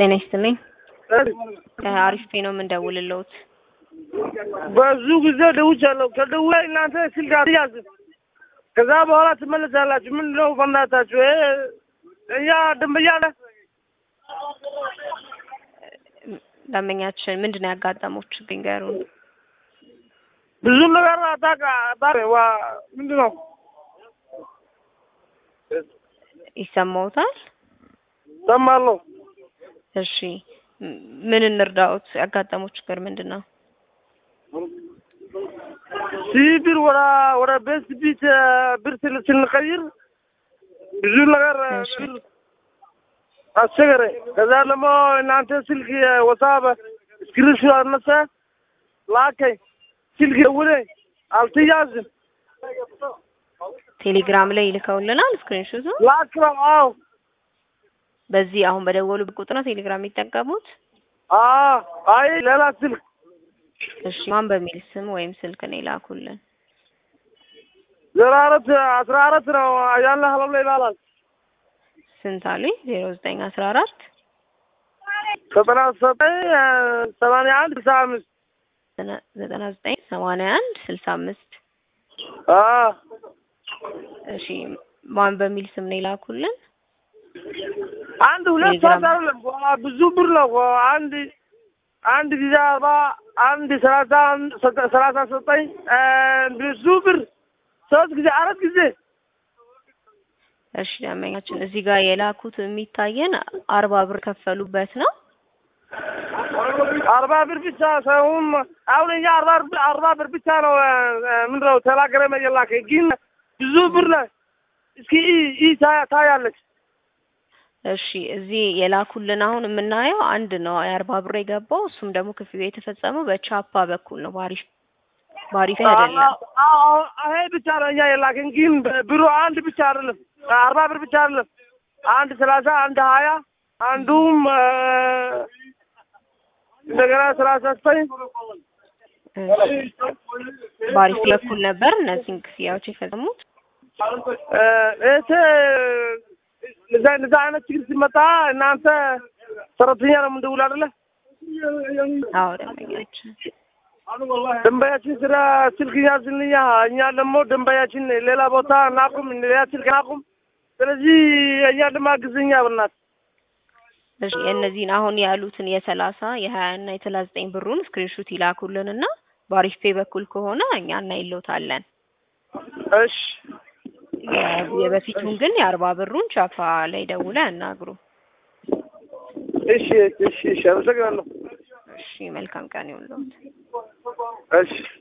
ጤና ይስጥልኝ። አሪፍ ነው የምንደውልልዎት። ብዙ ጊዜ ደውቻለሁ። ከደውላይ እናንተ ስልክ አትያዙም። ከዛ በኋላ ትመለሳላችሁ። ምንድነው በእናታችሁ? እኛ ደንበኛ ነን። ደንበኛችን ምንድነው ያጋጠመው ችግር ንገሩን። ብዙ ነገር ምንድነው ይሰማዎታል? ሰማለሁ። እሺ ምን እንርዳዎት? ያጋጠመው ችግር ምንድነው? ሲቢር ወራ ቤት ብር ስንቀይር ብዙ ነገር አስቸገረ። ከዛ ደግሞ እናንተ ስልክ ወሳብ ስክሪንሾት አነሳ ላከኝ። ስልክ ደውለ አልተያዝም። ቴሌግራም ላይ ይልከውልናል ስክሪንሾቱ ላክረው። አዎ በዚህ አሁን በደወሉ ቁጥር ነው ቴሌግራም የሚጠቀሙት? አይ ሌላ ስልክ። እሺ ማን በሚል ስም ወይም ስልክ ነው ይላኩልን? 14 ነው አያና ሀሎም ላይ ይባላል። ስንት አሉኝ? 0914 7981 65 እሺ ማን በሚል ስም ነው ይላኩልን? አንድ ሁለት ሰዓት አይደለም ብዙ ብር ነው። አንድ ጊዜ 39 ብዙ ብር 3 ጊዜ 4 ጊዜ። እሺ ደንበኛችን እዚህ ጋር የላኩት የሚታየን 40 ብር ከፈሉበት ነው። 40 ብር ብቻ ሳይሆን አሁን እኛ 40 ብር ብቻ ነው ምንድነው ተላገረ መየላከ ግን ብዙ ብር ነው። እስኪ ታያለች። እሺ እዚህ የላኩልን አሁን የምናየው አንድ ነው 40 ብር የገባው። እሱም ደግሞ ክፍያው የተፈጸመው በቻፓ በኩል ነው። ባሪፍ አይደለም። አሄ ብቻ ነው እኛ የላከን ግን ብሩ አንድ ብቻ አይደለም። 40 ብር ብቻ አይደለም። አንድ 30 አንድ 20 አንዱም እንደገና 39 ባሪፍ በኩል ነበር እነዚህን ክፍያዎች የፈጸሙት። ለዛ አይነት ችግር ሲመጣ እናንተ ሰራተኛ ነው የምንደውል አይደለ? አዎ ደንበኛችን ስራ ስልክ ያዝልኛ። እኛ ደግሞ ደንበኛችን ሌላ ቦታ እናቁም፣ ሌላ ስልክ እናቁም። ስለዚህ እኛ ለማግዝኛ በእናትህ እሺ እነዚህን አሁን ያሉትን የ30 የ20 እና የ39 ብሩን ስክሪንሾት ይላኩልንና ባሪፍ ፔ በኩል ከሆነ እኛ እናይሎታለን። እሺ የበፊቱን ግን የ40 ብሩን ቻፓ ላይ ደውለው ያናግሩ። እሺ አመሰግናለሁ። እሺ መልካም ቀን ይሁንልዎት። እሺ